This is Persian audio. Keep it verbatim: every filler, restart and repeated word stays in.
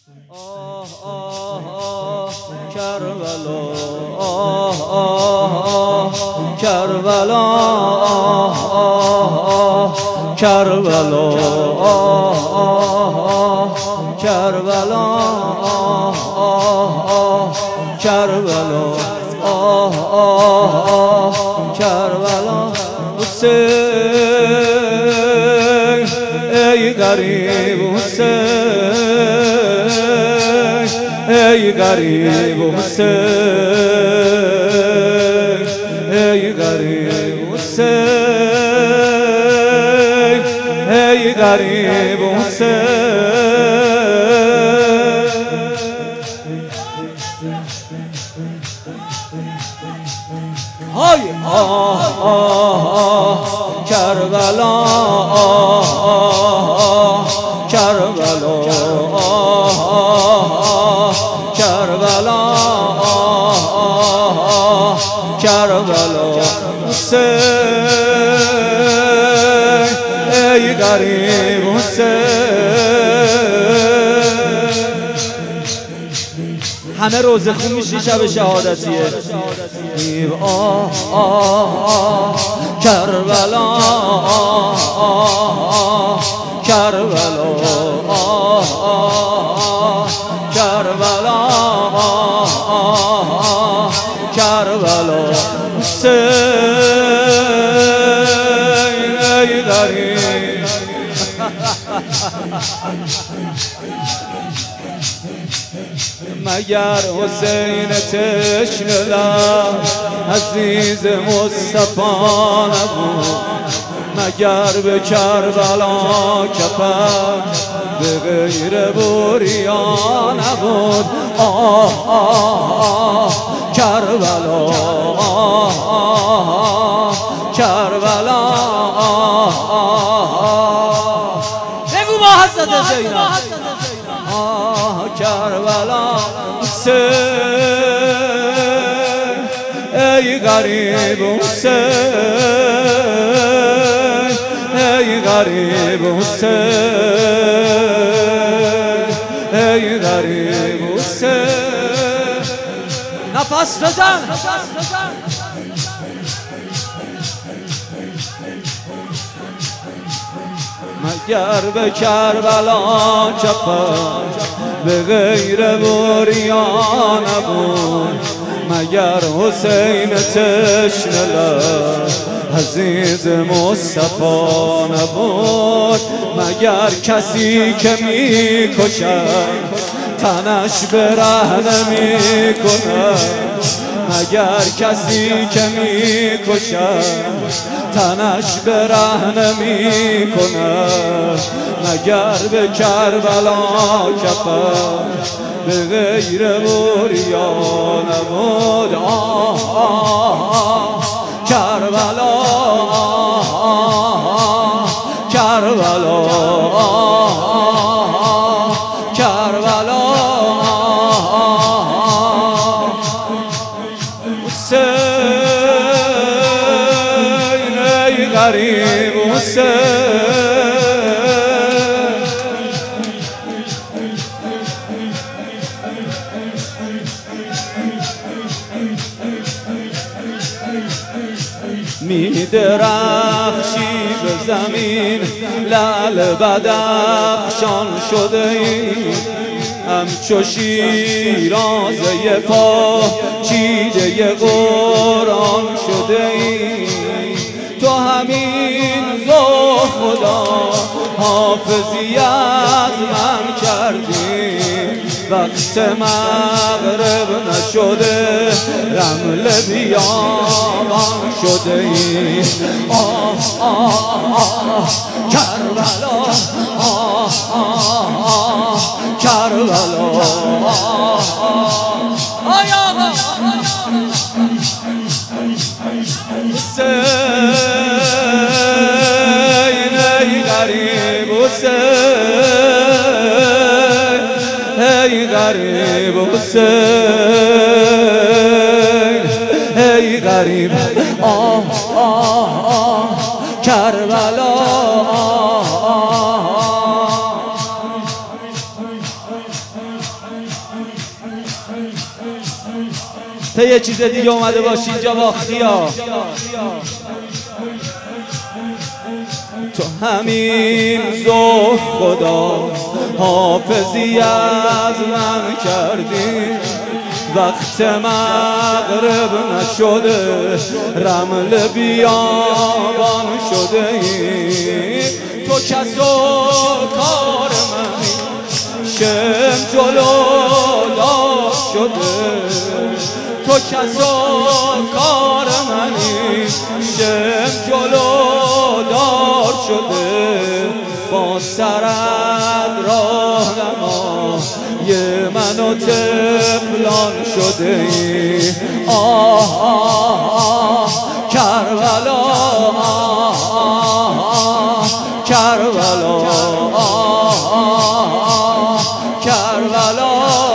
آه آه آه کربلا، آه آه آه کربلا، آه آه آه کربلا، آه آه آه کربلا، آه آه آه کربلا، آه آه آه کربلا. حسین ای غریب حسین، ای غریب حسین، ای غریب حسین، ای غریب حسین. های آه آه آه کربلا، آه آه کربلا، آه آه کربلا، آه آه کربلا. حسین ای غریب حسین. همه روزه خون میشی شب شهادتیه. آه آه آه کربلا، آه آه کربلا، آه آه کربلا، آه آه کربلا. حسین ای غریب. مگر حسین تشنه لب عزیز مصطفی نبود؟ مگر به کربلا کفن به غیر بریا نبود؟ آه آه آه کربلا، آه آه کربلا، آه آه. بگو با حضرت زینب. آه کربلا. حسین ای غریب حسین، ای غریب حسین، ای غریب حسین. نفس بزن. مگر به کربلا کفن به غیر بریا نبود؟ مگر حسین تشنه لب عزیز مصطفی نبود؟ مگر کسی که می کشد تنش برهنه می کند؟ مگر کسی که می کشد تنش برهنه می کند؟ مگر به کربلا کفن به غیر بریا نبود؟ آه آه آه کربلا، آه آه کربلا، آه آه کربلا، آه. حسین ای غریب حسین. می درخشی به زمین، لعل بدخشان شده ای، همچو شیرازه پا چیده قرآن شده ای. تو همین رو خدا حافظی از من کردی، وقت مغرب نشده رمل بیابان شده ای. آه آه آه کربلا، آه آه آه کربلا، آه آه آه. حسین ای غریب حسین، ای غریب حسین، ای غریب. آه آه آه کربلا، آه آه تا یه چیز دیگه اومده باشی اینجا باختی ها. تو همین ظهر خدا حافظی از من کردی، وقت مغرب نشده رمل بیابان شده ای. تو کس و کار منی شم جلو دار شده، تو کس و کار منی شم جلو دار شده. با سرت راه نما یه من و طفلان شده ای. آه آه آه کربلا، آه آه کربلا، آه آه کربلا.